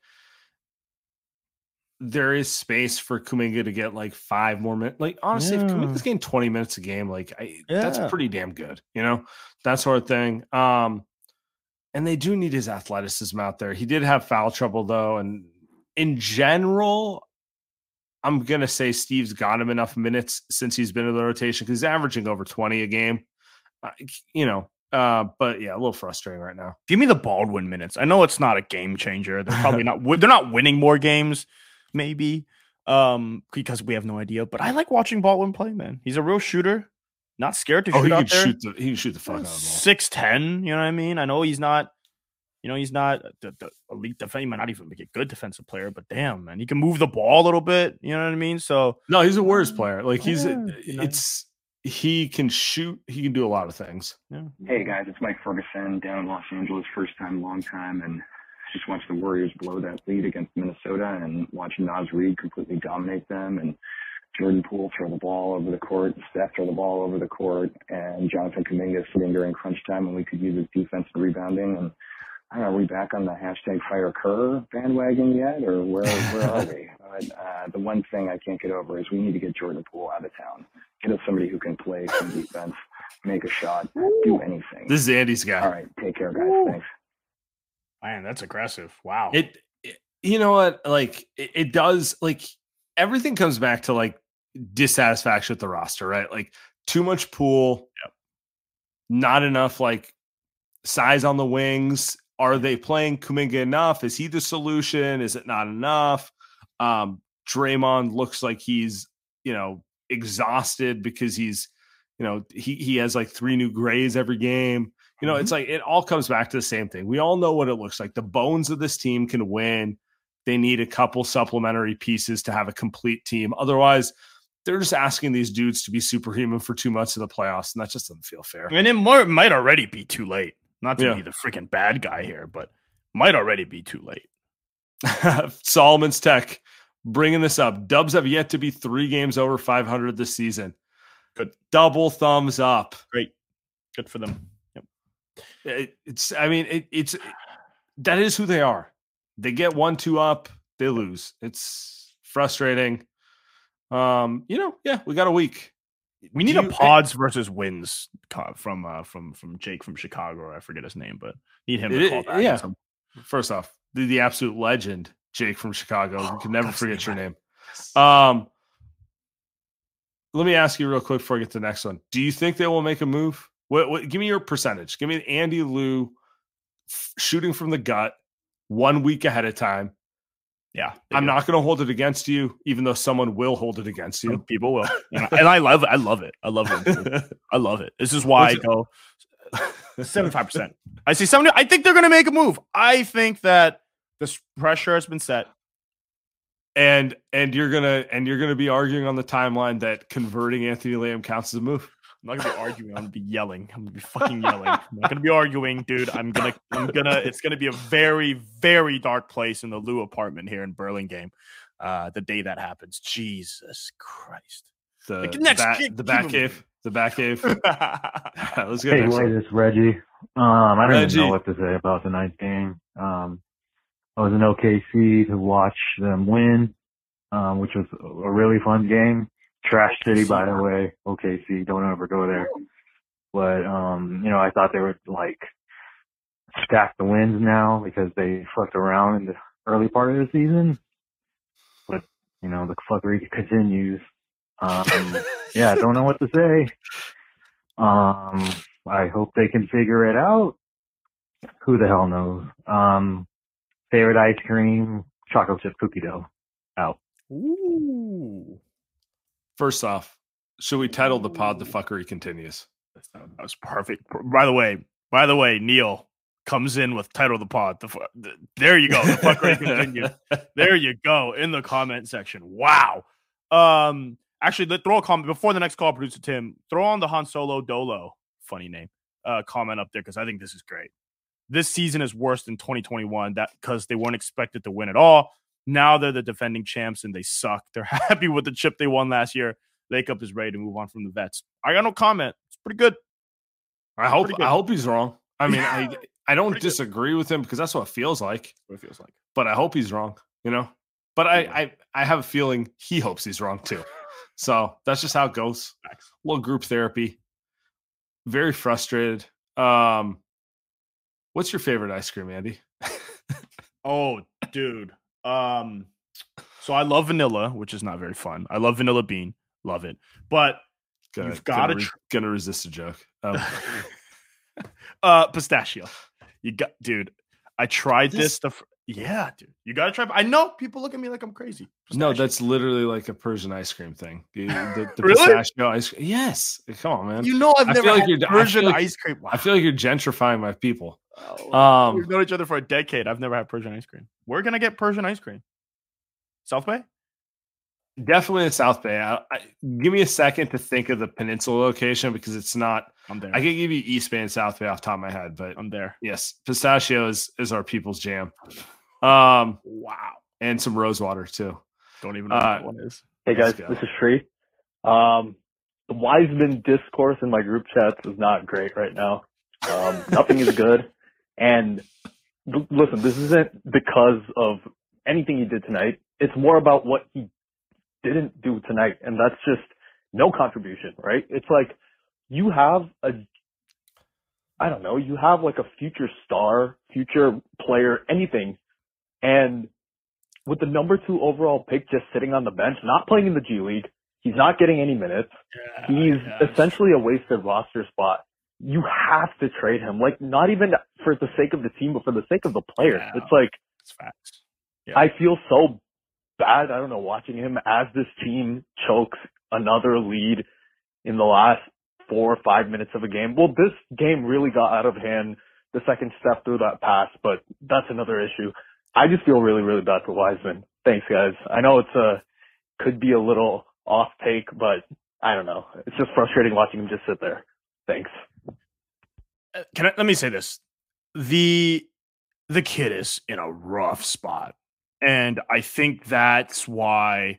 there is space for Kuminga to get like five more minutes. Like, honestly, yeah. if Kuminga's getting twenty minutes a game, like I, yeah. that's pretty damn good. You know, that sort of thing. Um, and they do need his athleticism out there. He did have foul trouble though. And in general, I'm going to say Steve's got him enough minutes since he's been in the rotation because he's averaging over twenty a game. Uh, you know, uh, but yeah, a little frustrating right now. Give me the Baldwin minutes. I know it's not a game changer. They're probably not, they're not winning more games. Maybe um, because we have no idea. But I like watching Baldwin play, man. He's a real shooter. Not scared to oh, shoot he out can there. Shoot the, he can shoot the fuck out of the ball. six ten, you know what I mean? I know he's not, you know, he's not the, the elite defense. He might not even be a good defensive player, but damn, man, he can move the ball a little bit. You know what I mean? So no, he's a worse player. Like he's, yeah, a, it's, he can shoot. He can do a lot of things. Yeah. Hey guys, it's Mike Ferguson down in Los Angeles. First time, long time. And just watched the Warriors blow that lead against Minnesota and watch Naz Reid completely dominate them and Jordan Poole throw the ball over the court, Steph throw the ball over the court, and Jonathan Kuminga sitting during crunch time when we could use his defense and rebounding. And I don't know, are we back on the hashtag fire Kerr bandwagon yet, or where where are we? But, uh, the one thing I can't get over is we need to get Jordan Poole out of town. Get us somebody who can play some defense, make a shot, do anything. This is Andy's guy. All right, take care, guys. Thanks. Man, that's aggressive. Wow. It, it you know what? Like it, it does. Like everything comes back to like dissatisfaction with the roster, right? Like too much Poole, yep. not enough like size on the wings. Are they playing Kuminga enough? Is he the solution? Is it not enough? Um, Draymond looks like he's, you know, exhausted because he's, you know, he he has like three new grays every game. You know, mm-hmm. It's like it all comes back to the same thing. We all know what it looks like. The bones of this team can win. They need a couple supplementary pieces to have a complete team. Otherwise, they're just asking these dudes to be superhuman for two months of the playoffs, and that just doesn't feel fair. And it more, might already be too late. Not to yeah. be the freaking bad guy here, but might already be too late. Solomon's Tech bringing this up. Dubs have yet to be three games over five hundred this season. Good. Double thumbs up. Great. Good for them. Yep. It, it's, I mean, it, it's, that is who they are. They get one, two up, they lose. It's frustrating. Um, you know, yeah, we got a week. We need Do a you, pods versus wins from uh, from from Jake from Chicago. I forget his name, but need him to it, call back. Yeah. Some... First off, the, the absolute legend, Jake from Chicago. Oh, you can never forget your name. Um, let me ask you real quick before I get to the next one. Do you think they will make a move? What, what, give me your percentage. Give me Andy Liu f- shooting from the gut one week ahead of time. Yeah, I'm do. not going to hold it against you, even though someone will hold it against you. Some people will, and I love it. I love it. I love it. I love it. This is why What's I go seventy-five percent. I see seventy. I think they're going to make a move. I think that this pressure has been set, and and you're gonna and you're gonna be arguing on the timeline that converting Anthony Lamb counts as a move. I'm not gonna be arguing. I'm gonna be yelling. I'm gonna be fucking yelling. I'm not gonna be arguing, dude. I'm gonna, I'm gonna. It's gonna be a very, very dark place in the Lou apartment here in Burlingame. Uh, the day that happens. Jesus Christ. The, like, next bat, kid, the back cave. The back cave. Let's go. Hey, wait, it's Reggie. Um, I don't Reggie. even know what to say about tonight's game. Um, I was in O K C to watch them win, um, which was a really fun game. Trash city, by the way. O K C, don't ever go there. But, um, you know, I thought they would, like, stack the wins now because they fucked around in the early part of the season. But, you know, the fuckery continues. Um, yeah, I don't know what to say. Um, I hope they can figure it out. Who the hell knows? Um, favorite ice cream, chocolate chip cookie dough. Out. Ooh. First off, should we title the pod "The Fuckery Continues"? That was perfect. By the way, by the way, Neil comes in with title of the pod. The, the, there you go. The fuckery continues. There you go in the comment section. Wow. Um. Actually, let throw a comment before the next call, producer Tim. Throw on the Han Solo Dolo, funny name, uh, comment up there because I think this is great. This season is worse than twenty twenty-one. That because they weren't expected to win at all. Now they're the defending champs and they suck. They're happy with the chip they won last year. Lake Up is ready to move on from the vets. I got no comment. It's pretty good. I hope I hope he's wrong. I mean, I I don't disagree with him because that's what it feels like. What it feels like. But I hope he's wrong, you know? But I, I, I have a feeling he hopes he's wrong too. So that's just how it goes. A little group therapy. Very frustrated. Um, what's your favorite ice cream, Andy? Oh, dude. Um, so I love vanilla, which is not very fun. I love vanilla bean. Love it. But gonna, you've got to gonna, re- gonna resist a joke. Um, uh, pistachio. You got, dude. I tried this, this stuff. Yeah, dude. You got to try. I know people look at me like I'm crazy. Pistachio. No, that's literally like a Persian ice cream thing. The, the, the really? Pistachio ice cream. Yes. Come on, man. You know I've I never feel had like Persian like, ice cream. Wow. I feel like you're gentrifying my people. Oh, um, we've known each other for a decade. I've never had Persian ice cream. Where can I get Persian ice cream? South Bay? Definitely in South Bay. I, I, give me a second to think of the peninsula location because it's not. I'm there. I can give you East Bay and South Bay off the top of my head, but I'm there. Yes, pistachio is, is our people's jam. Um, wow, and some rosewater too. Don't even know uh, what that one is. Hey guys, this is Shree. Um, the Wiseman discourse in my group chats is not great right now. Um, nothing is good. And l- listen, this isn't because of anything he did tonight. It's more about what he didn't do tonight. And that's just no contribution, right? It's like you have a, I don't know, you have like a future star, future player, anything. And with the number two overall pick just sitting on the bench, not playing in the G League, he's not getting any minutes. Yeah, he's yes. essentially a wasted roster spot. You have to trade him. Like, not even for the sake of the team, but for the sake of the players. Yeah, it's like, it's facts. Yeah. I feel so bad, I don't know, watching him as this team chokes another lead in the last four or five minutes of a game. Well, this game really got out of hand the second step through that pass, but that's another issue. I just feel really, really bad for Wiseman. Thanks, guys. I know it's a, could be a little off take, but I don't know. It's just frustrating watching him just sit there. Thanks. Can I, let me say this. The, the kid is in a rough spot. And I think that's why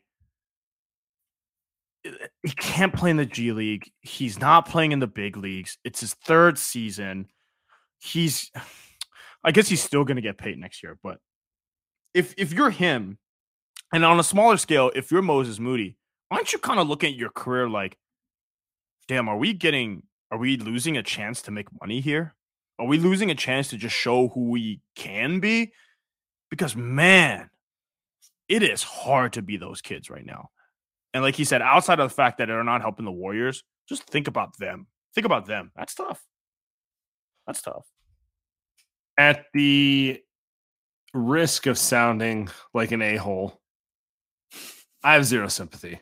he can't play in the G League. He's not playing in the big leagues. It's his third season. He's, I guess he's still going to get paid next year. But if if you're him, and on a smaller scale, if you're Moses Moody, aren't you kind of looking at your career like, damn, are we getting, are we losing a chance to make money here? Are we losing a chance to just show who we can be? Because, man, it is hard to be those kids right now. And like he said, outside of the fact that they're not helping the Warriors, just think about them. Think about them. That's tough. That's tough. At the risk of sounding like an a-hole, I have zero sympathy.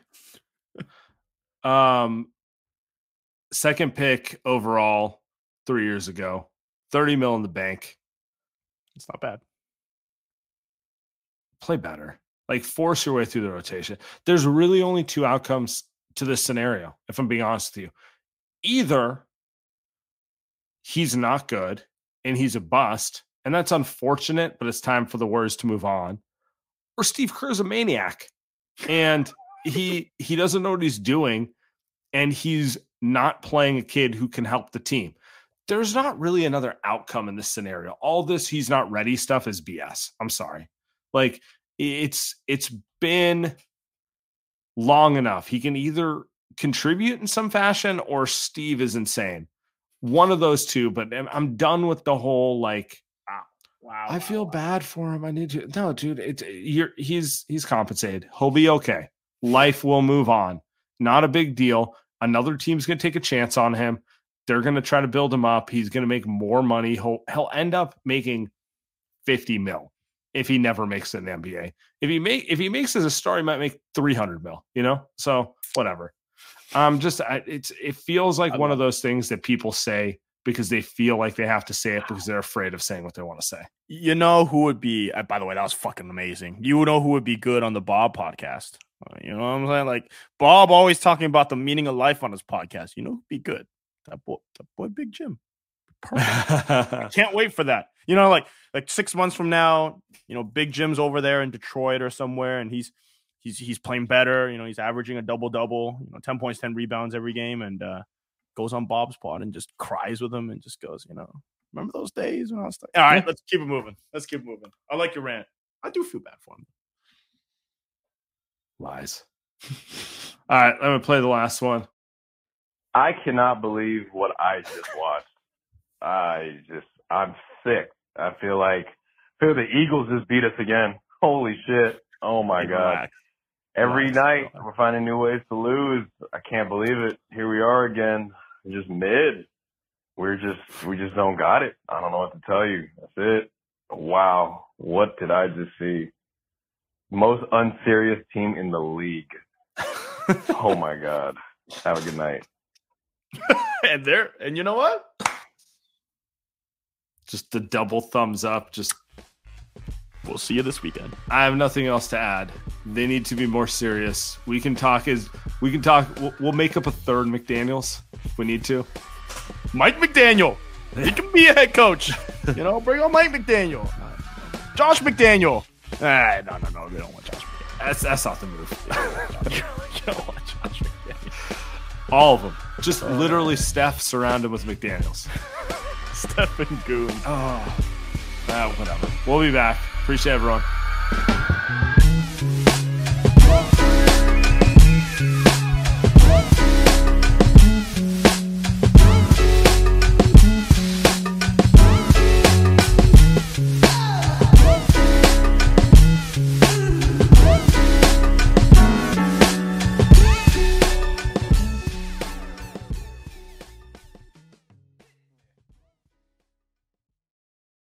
Um, second pick overall three years ago, thirty mil in the bank. It's not bad. Play better. Like, force your way through the rotation. There's really only two outcomes to this scenario, if I'm being honest with you. Either he's not good and he's a bust, and that's unfortunate, but it's time for the Warriors to move on. Or Steve Kerr's a maniac, and he he doesn't know what he's doing, and he's not playing a kid who can help the team. There's not really another outcome in this scenario. All this he's not ready stuff is B S. I'm sorry. Like, it's it's been long enough. He can either contribute in some fashion or Steve is insane. One of those two, but I'm done with the whole, like, wow, wow I feel wow. bad for him. I need to. No, dude, it's you're he's he's compensated. He'll be okay. Life will move on. Not a big deal. Another team's going to take a chance on him. They're going to try to build him up. He's going to make more money. He'll he'll end up making fifty mil. if he never makes it in the N B A. If he make if he makes it as a star, he might make three hundred mil, you know? So whatever. Um, just I, it's it feels like one of those things that people say because they feel like they have to say it because they're afraid of saying what they want to say. You know who would be, uh, by the way, that was fucking amazing. You know who would be good on the Bob podcast. Uh, you know what I'm saying? Like Bob always talking about the meaning of life on his podcast. You know who'd be good? That boy, that boy Big Jim. Perfect. Can't wait for that. You know, like like six months from now, you know, Big Jim's over there in Detroit or somewhere, and he's he's he's playing better. You know, he's averaging a double double. You know, ten points, ten rebounds every game, and uh, goes on Bob's pod and just cries with him and just goes, you know, remember those days when I was. Th-? All right, let's keep it moving. Let's keep it moving. I like your rant. I do feel bad for him. Lies. All right, let me play the last one. I cannot believe what I just watched. I just, I'm sick. I feel like, I feel the Eagles just beat us again. Holy shit. Oh my God. Every night we're finding new ways to lose. I can't believe it. Here we are again. We're just mid. We're just, we just don't got it. I don't know what to tell you. That's it. Wow. What did I just see? Most unserious team in the league. Oh my God. Have a good night. and there, and you know what? Just the double thumbs up. Just we'll see you this weekend. I have nothing else to add. They need to be more serious. We can talk as we can talk. We'll, we'll make up a third McDaniels if we need to. Mike McDaniel. He can be a head coach. You know, bring on Mike McDaniel. Josh McDaniel. Ah, no, no, no. They don't want Josh McDaniel. That's that's not the move. You don't want Josh McDaniel. All of them. Just uh, literally Steph surround him with McDaniels. Steph and Goon. Oh, uh, whatever. We'll be back. Appreciate everyone.